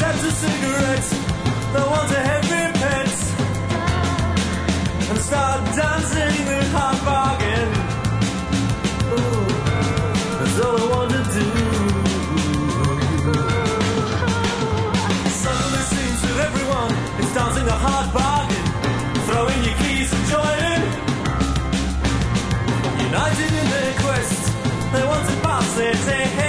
accept a cigarette. They want a heavy pet and start dancing the hard bargain. Ooh, that's all I want to do. Suddenly seems that everyone is dancing the hard bargain. Throw in your keys and join in. United in their quest, they want to pass their day.